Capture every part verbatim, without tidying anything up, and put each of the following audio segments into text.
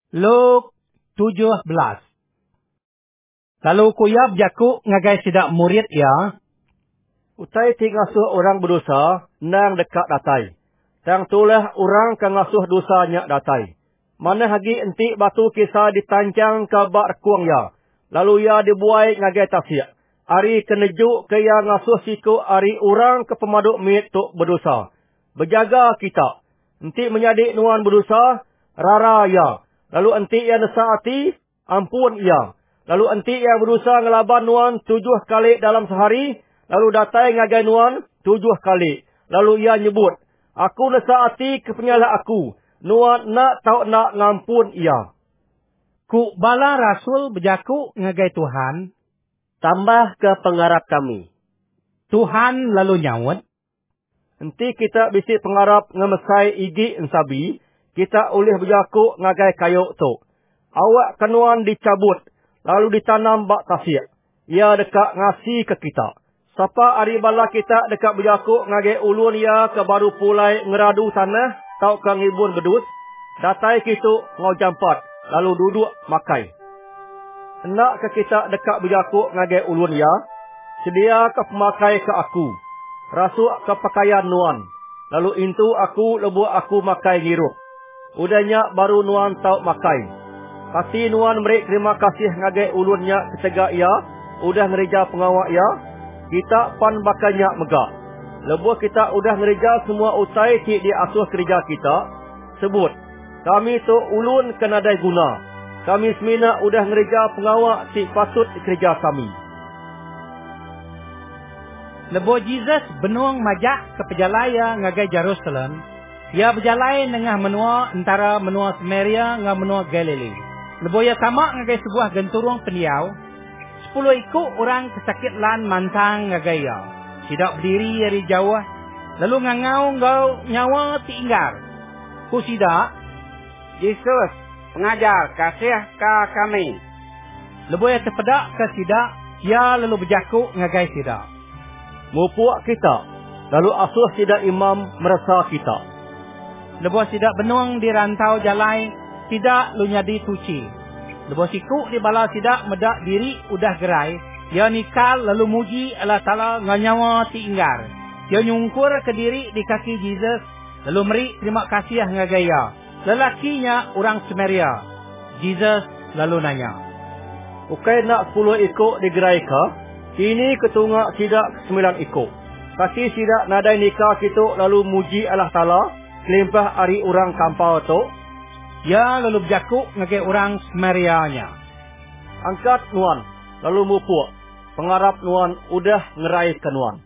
Luk tujuh belas. Lalu kuya berjaku ngagai sidak murid ya. Utai ti ngasuh orang berdosa, nang dekat datai. Tang tulah orang kan ngasuh dosanya datai. Mana hagi enti batu kisah ditancang ke bak rekuang ya. Lalu ya dibuai ngagai tafsir. Ari kenejuk ke ya ngasuh siku ari orang ke pemaduk mit tuk berdosa. Berjaga kita. Enti menyadik nuan berdosa, rara ya. Lalu enti ya nesaati, ampun ya. Lalu enti yang berusaha ngelaban nuan tujuh kali dalam sehari. Lalu datai ngagai nuan tujuh kali. Lalu ia nyebut, aku nesaati kepenyalah aku. Nuan nak tau nak ngampun ia. Ku bala rasul berjaku ngagai Tuhan. Tambah ke pengarap kami. Tuhan lalu nyawut. Enti kita bisi pengarap ngemesai igi ensabi. Kita boleh berjaku ngagai kayuk tu. Awak kenuan dicabut. Lalu ditanam bak tasik. Ia dekat ngasih ke kita. Siapa hari bala kita dekat berjaku ngagai ulun ia ke baru pulai ngeradu tanah. Tau ke ngibun bedus. Datai kita ngau jampat. Lalu duduk makai. Nak ke kita dekat berjaku ngagai ulun ia. Sedia ke pemakai ke aku. Rasuk ke pakaian nuan. Lalu itu aku lebuh aku makai ngirup. Udahnya baru nuan tau makai. Pasti nuan merik terima kasih ngagai ulunnya kecegak ia. Udah ngereja pengawak ia. Kita pan bakanya megak. Lebuh kita udah ngereja semua utai cik di asuh kerja kita. Sebut. Kami tu ulun kenadai guna. Kami semina udah ngereja pengawak cik patut kerja kami. Lebuh Jesus benuang majak ke pejalaya ngagai Jerusalem. Ia berjalai dengan menua antara menua Samaria dengan menua Galilea. Lebuh ia sama ngagai sebuah genturung pendiau. Sepuluh ikut orang kesakit lan mantang ngagai ia. Sidak berdiri dari jauh. Lalu ngangau ngau nyawa tinggal. Ku sidak. Yesus, pengajar, kasih ke kami. Lebuh ia terpedak ke sidak. Ia lalu berjaku ngagai sidak. Mupuak kita. Lalu asuh sidak imam merasa kita. Lebuh sidak benuang di rantau jalai. Tidak lu nyadi tuci. Lepas siku di bala tidak medak diri udah gerai. Dia nikal lalu muji Allah Ta'ala nganyawa tinggal. Dia nyungkur ke diri di kaki Jesus. Lalu meri terima kasih ngagaya. Lelakinya orang Samaria. Jesus lalu nanya. Ukai nak sepuluh ikut di gerai ka? Ini ketungak sidak sembilan ikut. Kasi sidak nadai nikah kita lalu muji Allah Ta'ala. Kelimpah hari orang kampau tu. Ya lalu berjaku ngagai orang Samaria-nya. Angkat nuan, lalu mupuk. Pengarap nuan udah ngerai ke nuan.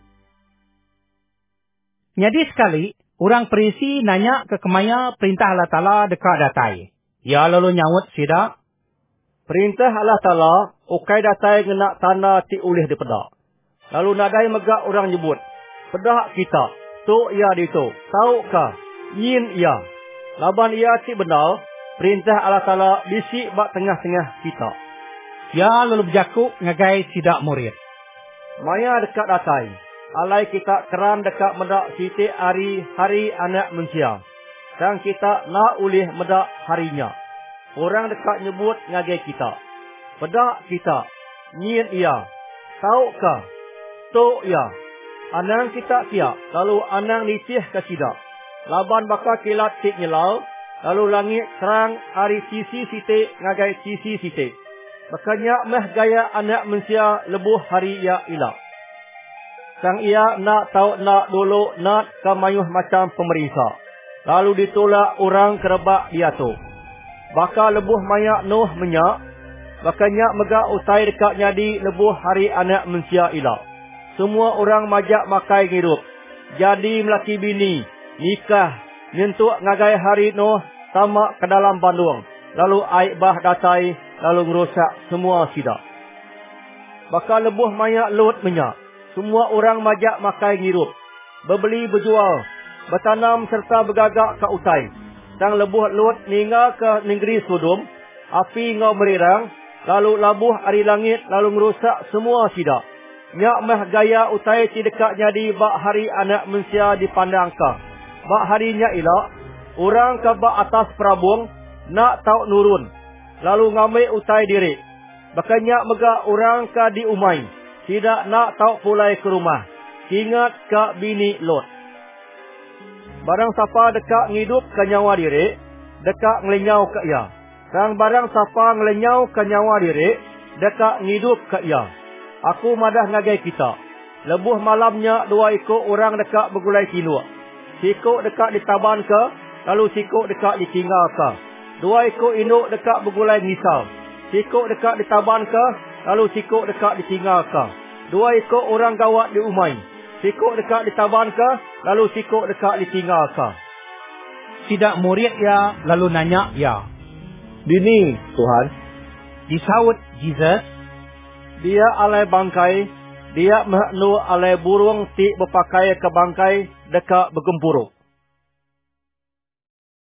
Nyadi sekali, orang perisi nanya ke kemaya perintah Allah Ta'ala dekat datai. Ya lalu nyawut sidak. Perintah Allah Ta'ala, ukai datai ngenak tanah ti ulih di pedak. Lalu nadai megak orang nyebut. Pedak kita, tu ia di tu. Taukah, yin ia. Laban ia cik benar, perintah Allah Ta'ala bisi bak tengah-tengah kita. Ya lalu berjaku ngagai sidak murid. Maya dekat datai. Alai kita keran dekat medak siti hari hari anak manusia. Dan kita nak ulih medak harinya. Orang dekat nyebut ngagai kita. Pedak kita. Nyin ia. Taukah? Tu ia. Anang kita siap. Lalu anang nisih ke sidak. Laban bakal kilat cik nyelau. Lalu langit serang hari sisi siti ngagai sisi siti. Makanya meh gaya anak manusia lebuh hari ia ilah. Sang ia nak tahu nak dulu nak kamayuh macam pemerintah. Lalu ditolak orang kerebak dia tu. Bakal lebuh mayak Nuh menyak. Makanya megak utai dekat nyadi lebuh hari anak manusia ilah. Semua orang majak makai ngirup. Jadi melaki bini. Nikah, nyentuk ngagai hari Nuh, tamak ke dalam bandung. Lalu air bah datai, lalu ngerosak semua sidak. Bakal lebuh mayak Lot menyak. Semua orang majak makai ngirup. Berbeli berjual, bertanam serta bergagak ke utai. Sang lebuh Lot ninggal ke negeri Sodom. Api ngau merirang, lalu labuh hari langit, lalu ngerosak semua sidak. Nyak meh gaya utai ti dekat jadi bak hari anak manusia dipandang kah. Bak harinya ilah, orang ke bak atas perabung, nak tau nurun. Lalu ngambil utai diri. Bakannya megak orang ka di umai. Tidak nak tau pulai ke rumah. Ingat ka bini Lot. Barang siapa dekat ngidup ke nyawa diri, dekat ngelenyau ke ia. Dan barang siapa ngelenyau ke nyawa diri, dekat ngidup ke ia. Aku madah ngagai kita. Lebuh malamnya dua ikut orang dekat bergulai kinua. Sikuk dekat ditaban ke, lalu sikuk dekat ditinggal ke. Dua ikut induk dekat bergulai ngisal. Sikuk dekat ditaban ke, lalu sikuk dekat ditinggal ke. Dua ikut orang gawat di umai. Sikuk dekat ditaban ke, lalu sikuk dekat ditinggal ke. Tidak murid ya, lalu nanya ya. Bini, Tuhan. Disaut Jesus. Dia alai bangkai. Dia mehnu alai burung ti berpakai ke bangkai dekat bergempuruk.